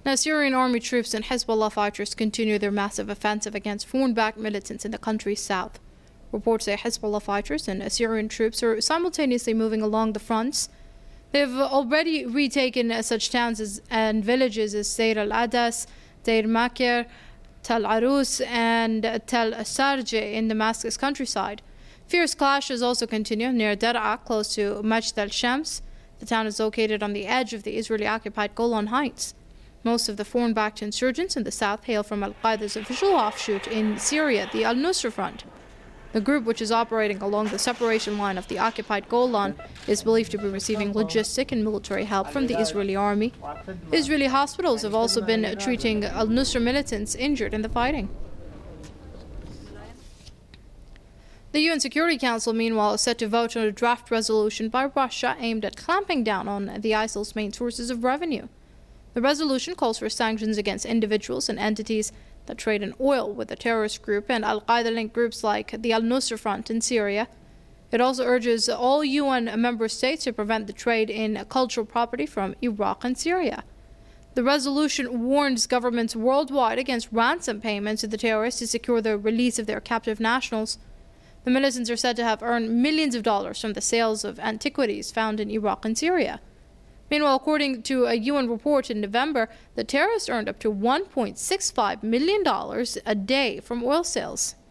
Now, Syrian army troops and Hezbollah fighters continue their massive offensive against foreign-backed militants in the country's south. Reports say Hezbollah fighters and Syrian troops are simultaneously moving along the fronts. They've already retaken such towns and villages as Deir al-Adas, Deir Makir, Tel Arus, and Tel Sarje in Damascus countryside. Fierce clashes also continue near Dar'a, close to Majd al-Shams. The town is located on the edge of the Israeli-occupied Golan Heights. Most of the foreign-backed insurgents in the south hail from al-Qaeda's official offshoot in Syria, the al-Nusra Front. The group, which is operating along the separation line of the occupied Golan, is believed to be receiving logistic and military help from the Israeli army. Israeli hospitals have also been treating al-Nusra militants injured in the fighting. The UN Security Council, meanwhile, is set to vote on a draft resolution by Russia aimed at clamping down on the ISIL's main sources of revenue. The resolution calls for sanctions against individuals and entities that trade in oil with the terrorist group and al-Qaeda-linked groups like the al-Nusra Front in Syria. It also urges all UN member states to prevent the trade in cultural property from Iraq and Syria. The resolution warns governments worldwide against ransom payments to the terrorists to secure the release of their captive nationals. The militants are said to have earned millions of dollars from the sales of antiquities found in Iraq and Syria. Meanwhile, according to a UN report in November, the terrorists earned up to $1.65 million a day from oil sales.